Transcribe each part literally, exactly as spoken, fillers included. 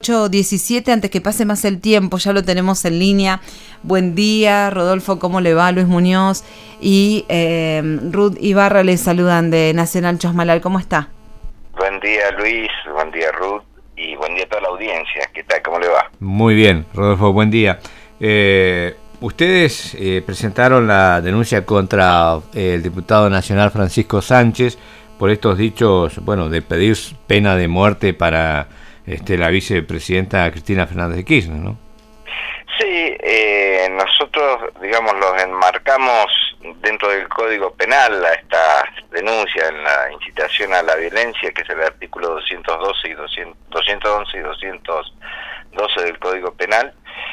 ocho diecisiete, antes que pase más el tiempo, ya lo tenemos en línea. Buen día, Rodolfo, ¿cómo le va? Luis Muñoz y eh, Ruth Ibarra les saludan de Nacional Chosmalal. ¿Cómo está? Buen día, Luis, buen día, Ruth, y buen día a toda la audiencia. ¿Qué tal? ¿Cómo le va? Muy bien, Rodolfo, buen día. Eh, ustedes eh, presentaron la denuncia contra eh, el diputado nacional Francisco Sánchez por estos dichos, bueno, de pedir pena de muerte para este, la vicepresidenta Cristina Fernández de Kirchner, ¿no? Sí, eh, nosotros, digamos, los enmarcamos dentro del Código Penal a esta denuncia en la incitación a la violencia, que es el artículo doscientos doce y doscientos once y doscientos doce del Código Penal.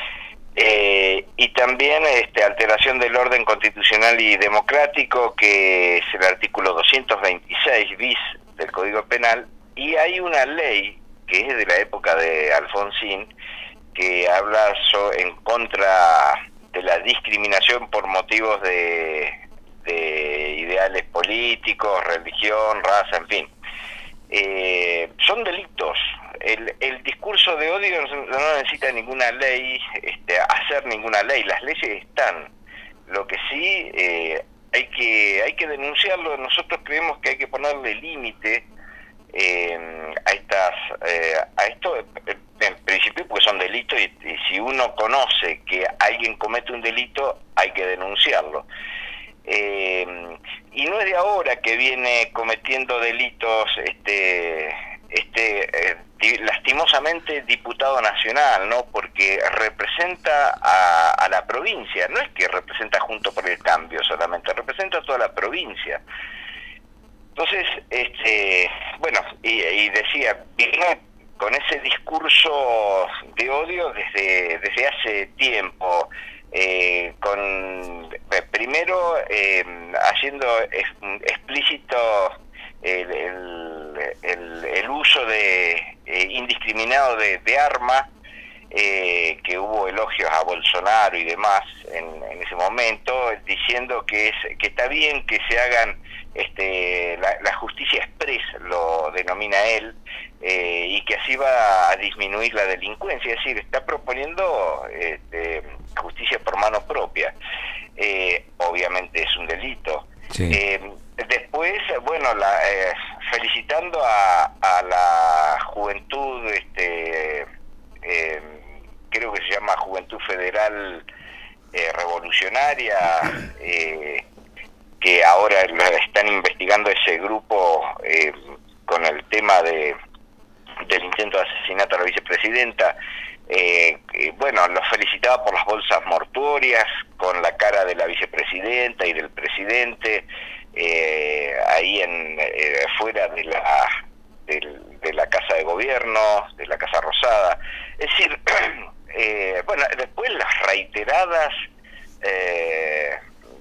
Eh, y también este, alteración del orden constitucional y democrático, que es el artículo doscientos veintiséis bis del Código Penal, y hay una ley que es de la época de Alfonsín, que habla so, en contra de la discriminación por motivos de, de ideales políticos, religión, raza, en fin. Eh, son delitos. El, el discurso de odio no, no necesita ninguna ley, este, hacer ninguna ley. Las leyes están. Lo que sí eh, hay que hay que denunciarlo. Nosotros creemos que hay que ponerle límite eh, a estas eh, a esto, en principio, porque son delitos, y, y si uno conoce que alguien comete un delito, hay que denunciarlo. Eh, y no es de ahora que viene cometiendo delitos este este eh, lastimosamente diputado nacional, ¿no? Porque representa a, a la provincia, no es que representa Juntos por el Cambio solamente, representa a toda la provincia. Entonces, este bueno, y, y decía, viene con ese discurso de odio desde desde hace tiempo. Eh, con eh, primero eh, haciendo es, explícito el, el, el, el uso de eh, indiscriminado de, de armas, eh, que hubo elogios a Bolsonaro y demás en, en ese momento, diciendo que es que está bien que se hagan este la, la justicia express, lo denomina él, eh, y que así va a disminuir la delincuencia. Es decir, está proponiendo este, justicia por mano propia. Eh, obviamente es un delito. Sí. Eh, después, bueno, la, eh, felicitando a, a la juventud, este, eh, creo que se llama Juventud Federal eh, Revolucionaria, eh, que ahora están investigando ese grupo eh, con el tema de del intento de asesinato a la vicepresidenta. Eh, eh, bueno, los felicitaba por las bolsas mortuorias con la cara de la vicepresidenta y del presidente eh, ahí en eh, fuera de la de, de la Casa de Gobierno, de la Casa Rosada. Es decir, eh, bueno, después las reiteradas eh,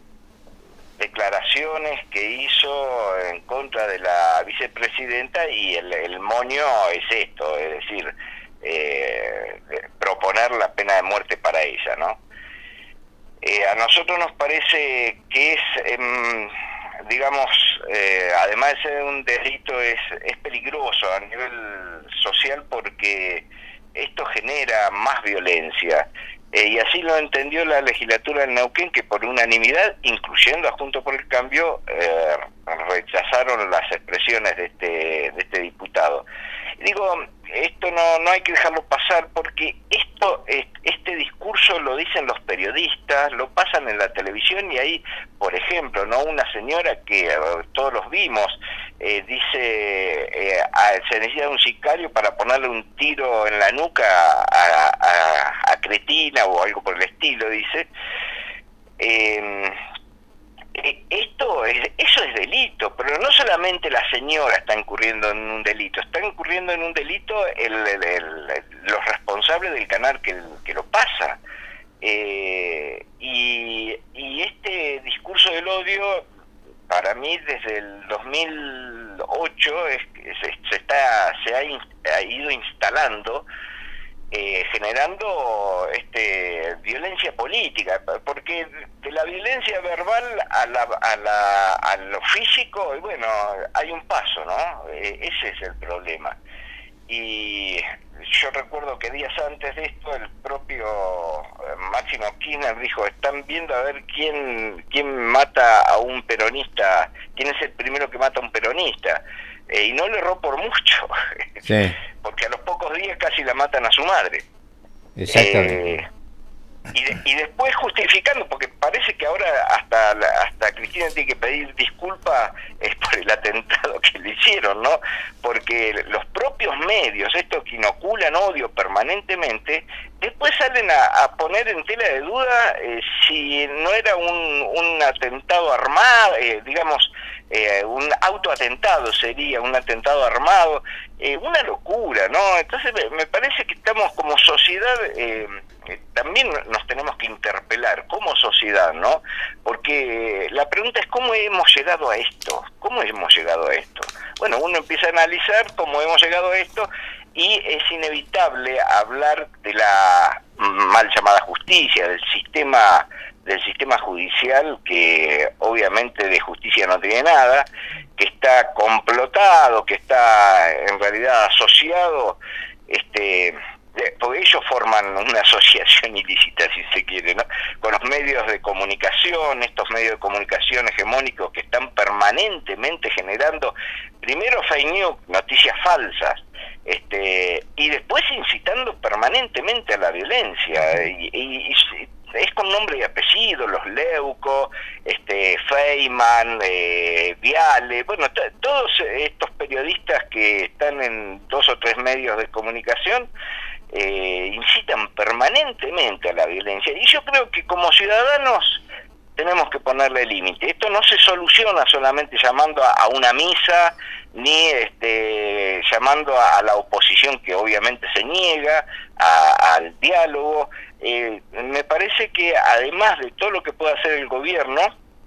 declaraciones que hizo en contra de la vicepresidenta, y el, el moño es esto, es decir, eh, proponer la pena de muerte para ella, ¿no? Eh, a nosotros nos parece que es, eh, digamos, eh, además de ser un delito, es, es peligroso a nivel social, porque esto genera más violencia. Eh, y así lo entendió la legislatura del Neuquén, que por unanimidad, incluyendo a Juntos por el Cambio, eh, rechazaron las expresiones de este de este diputado. Digo, esto no no hay que dejarlo pasar, porque esto este discurso lo dicen los periodistas, lo pasan en la televisión, y ahí, por ejemplo, no una señora que eh, todos los vimos, eh, dice eh, a, se necesita un sicario para ponerle un tiro en la nuca a, a, a Cristina o algo por el estilo, dice. Eh, Esto es, eso es delito, pero no solamente la señora está incurriendo en un delito, está incurriendo en un delito el, el, el, los responsables del canal que, que lo pasa. Eh, y, y este discurso del odio, para mí, desde el dos mil ocho es, se, se, está, se ha, in, ha ido instalando, Eh, generando este violencia política, porque de la violencia verbal a la a la a lo físico, y bueno, hay un paso, ¿no? Eh, ese es el problema. y yo recuerdo que días antes de esto el propio Máximo Kirchner dijo, están viendo a ver quién quién mata a un peronista, quién es el primero que mata a un peronista, eh, y no le erró por mucho, sí. Porque a los pocos días casi la matan a su madre. Exactamente. Eh, y, de, y después justificando, porque parece que ahora hasta hasta Cristina tiene que pedir disculpas eh, por el atentado que le hicieron, ¿no? Porque los propios medios, estos que inoculan odio permanentemente, después salen a, a poner en tela de duda eh, si no era un, un atentado armado, eh, digamos, eh, un autoatentado sería, un atentado armado, eh, una locura, ¿no? Entonces me, me parece que estamos como sociedad... Eh, Eh, también nos tenemos que interpelar como sociedad, ¿no? Porque la pregunta es ¿cómo hemos llegado a esto? ¿Cómo hemos llegado a esto? Bueno, uno empieza a analizar cómo hemos llegado a esto y es inevitable hablar de la mal llamada justicia, del sistema del sistema judicial, que obviamente de justicia no tiene nada, que está complotado, que está en realidad asociado, este porque ellos forman una asociación ilícita, si se quiere, ¿no? Con los medios de comunicación, estos medios de comunicación hegemónicos que están permanentemente generando, primero fake news, noticias falsas, este y después incitando permanentemente a la violencia, y, y, y es con nombre y apellido, los Leuco, este Feynman, eh, Viale, bueno, t- todos estos periodistas que están en dos o tres medios de comunicación, Eh, incitan permanentemente a la violencia, y yo creo que como ciudadanos tenemos que ponerle límite. Esto no se soluciona solamente llamando a, a una misa, ni este, llamando a, a la oposición, que obviamente se niega a, al diálogo. Eh, me parece que además de todo lo que pueda hacer el gobierno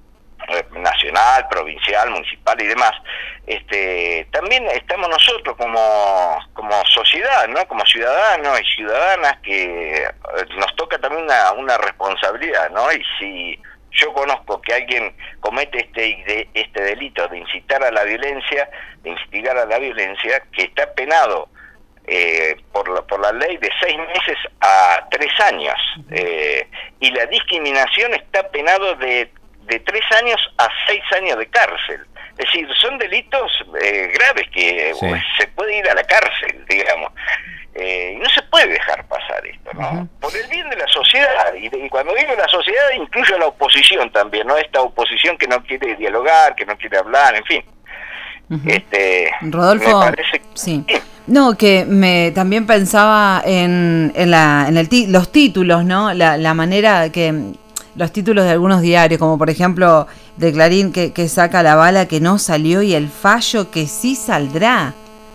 nacional, provincial, municipal y demás, este también estamos nosotros como como sociedad, ¿no? Como ciudadanos y ciudadanas, que nos toca también una, una responsabilidad, ¿no? Y si yo conozco que alguien comete este este delito de incitar a la violencia, de instigar a la violencia, que está penado eh, por la por la ley de seis meses a tres años, eh, y la discriminación está penado de de tres años a seis años de cárcel. Es decir, son delitos eh, graves que sí. Pues, se puede ir a la cárcel, digamos. Eh, y no se puede dejar pasar esto, ¿no? Uh-huh. Por el bien de la sociedad, y, de, y cuando digo la sociedad incluyo a la oposición también, ¿no? Esta oposición que no quiere dialogar, que no quiere hablar, en fin. Uh-huh. Este, Rodolfo, me parece, sí. No, que me también pensaba en, en, la, en el ti, los títulos, ¿no? La, la manera que... los títulos de algunos diarios, como por ejemplo de Clarín, que, que saca la bala que no salió y el fallo que sí saldrá.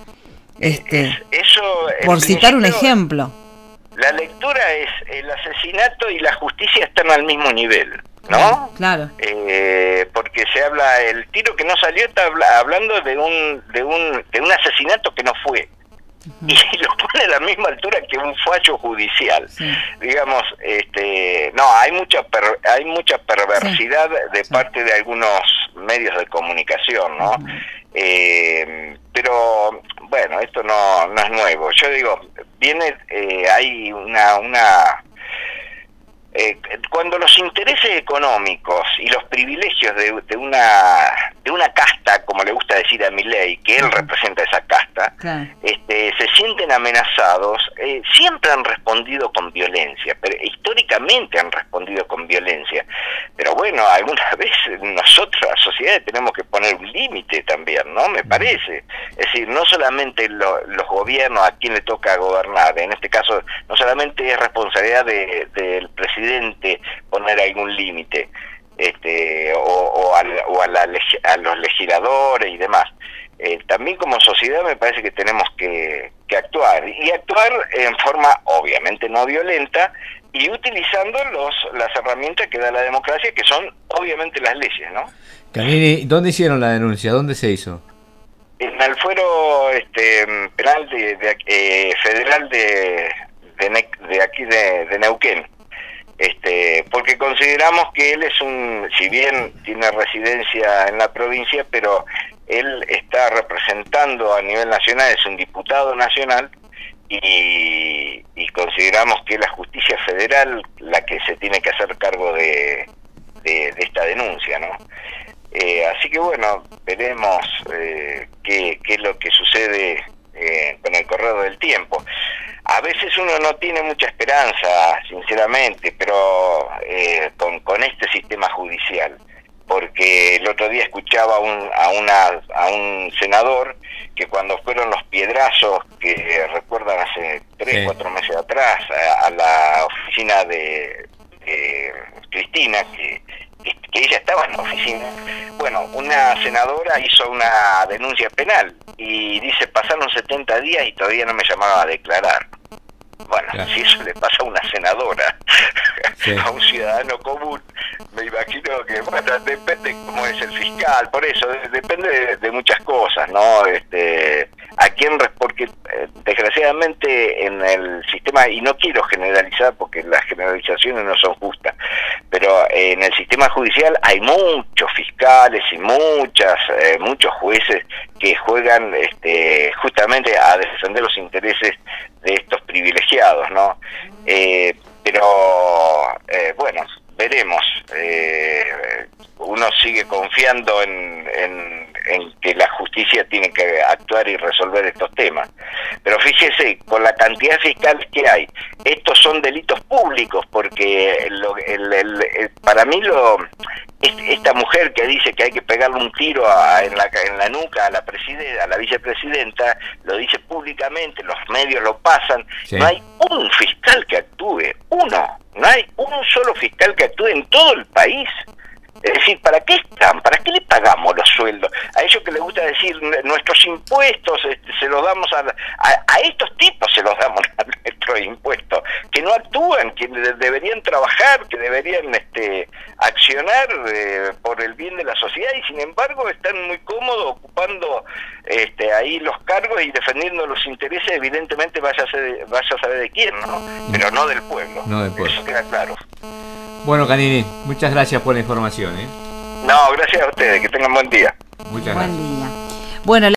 Este, es, eso, por citar un ejemplo. La lectura es el asesinato y la justicia están al mismo nivel, ¿no? Claro. Eh, porque se habla, el tiro que no salió está hablando de un de un de un asesinato que no fue. Uh-huh. Y lo pone a la misma altura que un fallo judicial, sí. Digamos, este, no, hay mucha per, hay mucha perversidad sí. de sí. parte de algunos medios de comunicación, ¿no? Uh-huh. Eh, pero bueno, esto no no es nuevo. Yo digo, viene, eh, hay una una Eh, cuando los intereses económicos y los privilegios de, de una de una casta, como le gusta decir a Milei, que él representa esa casta, claro. este, se sienten amenazados, eh, siempre han respondido con violencia, pero históricamente han respondido con violencia. Pero bueno, alguna vez nosotros, la sociedad, tenemos que poner un límite también, ¿no? Me parece. Es decir, no solamente lo, los gobiernos a quien le toca gobernar, en este caso, no solamente es responsabilidad de, del presidente poner algún límite, este, o, o, a, o a, la, a los legisladores y demás. Eh, también como sociedad me parece que tenemos que, que actuar, y actuar en forma obviamente no violenta, y utilizando los las herramientas que da la democracia, que son obviamente las leyes, ¿no? Canini, ¿dónde hicieron la denuncia? ¿Dónde se hizo? En el fuero este, penal de, de eh, federal de, de, de aquí de, de Neuquén. Este, porque consideramos que él es un, si bien tiene residencia en la provincia, pero él está representando a nivel nacional, es un diputado nacional, y, y consideramos que es la justicia federal la que se tiene que hacer cargo de, de, de esta denuncia, ¿no? Eh, así que bueno, veremos eh, qué, qué es lo que sucede eh, con el correr del tiempo. A veces uno no tiene mucha esperanza, sinceramente, pero eh, con, con este sistema judicial, porque el otro día escuchaba un, a, una, a un senador que cuando fueron los piedrazos, que recuerdan hace tres, sí. cuatro meses atrás, a, a la oficina de, de Cristina, que, que ella estaba en la oficina, bueno, una senadora hizo una denuncia penal y dice, pasaron setenta días y todavía no me llamaron a declarar. Bueno, claro. Si eso le pasa a una senadora, sí. a un ciudadano común, me imagino que, bueno, depende cómo es el fiscal, por eso, de, depende de, de muchas cosas, ¿no? Este, a quién, porque eh, desgraciadamente en el sistema, y no quiero generalizar porque las generalizaciones no son justas, pero eh, en el sistema judicial hay muchos fiscales y muchas, eh, muchos jueces que juegan este, justamente a defender los intereses de estos privilegiados, ¿no? Eh, pero, eh, bueno, veremos. Eh, uno sigue confiando en, en, en que la justicia tiene que actuar y resolver estos temas. Pero fíjese, con la cantidad de fiscales que hay, estos son delitos públicos, porque lo, el, el, el, para mí lo... esta mujer que dice que hay que pegarle un tiro a, en, la, en la nuca a la presidenta, a la vicepresidenta, lo dice públicamente, los medios lo pasan, sí. No hay un fiscal que actúe, uno, no hay un solo fiscal que actúe en todo el país. Es decir, ¿para qué están? ¿Para qué le pagamos los sueldos? A ellos que les gusta decir, nuestros impuestos este, se los damos a, a... A estos tipos se los damos a nuestros impuestos, que no actúan, que de, deberían trabajar, que deberían este, accionar eh, por el bien de la sociedad, y sin embargo están muy cómodos ocupando este, ahí los cargos y defendiendo los intereses, evidentemente vaya a, ser, vaya a saber de quién, ¿no? Pero no del pueblo. No del pueblo. Eso queda claro. Bueno, Canini, muchas gracias por la información, ¿eh? No, gracias a ustedes, que tengan buen día. Muchas buen gracias. Día. Bueno,